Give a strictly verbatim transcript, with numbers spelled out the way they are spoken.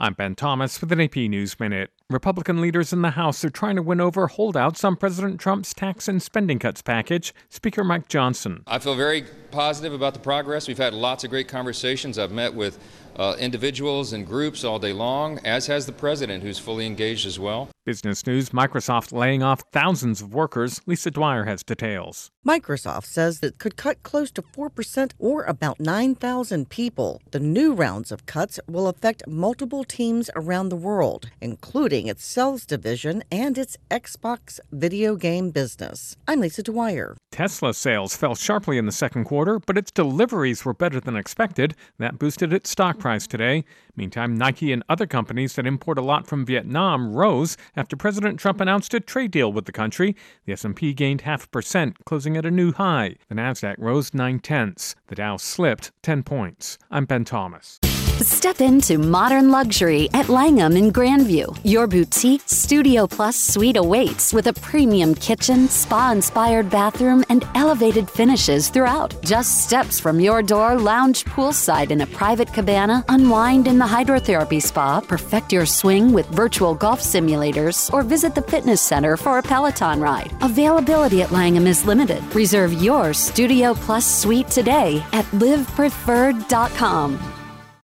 I'm Ben Thomas with an A P News Minute. Republican leaders in the House are trying to win over holdouts on President Trump's tax and spending cuts package. Speaker Mike Johnson. I feel very positive about the progress. We've had lots of great conversations. I've met with uh, individuals and groups all day long, as has the president, who's fully engaged as well. Business News, Microsoft laying off thousands of workers. Lisa Dwyer has details. Microsoft says it could cut close to four percent or about nine thousand people. The new rounds of cuts will affect multiple teams around the world, including its sales division and its Xbox video game business. I'm Lisa Dwyer. Tesla sales fell sharply in the second quarter, but its deliveries were better than expected. That boosted its stock price today. Meantime, Nike and other companies that import a lot from Vietnam rose after President Trump announced a trade deal with the country. The S and P gained half a percent, closing at a new high. The Nasdaq rose nine-tenths. The Dow slipped ten points. I'm Ben Thomas. Step into modern luxury at Langham in Grandview. Your boutique Studio Plus suite awaits with a premium kitchen, spa-inspired bathroom, and elevated finishes throughout. Just steps from your door, lounge poolside in a private cabana, unwind in the hydrotherapy spa, perfect your swing with virtual golf simulators, or visit the fitness center for a Peloton ride. Availability at Langham is limited. Reserve your Studio Plus suite today at live preferred dot com.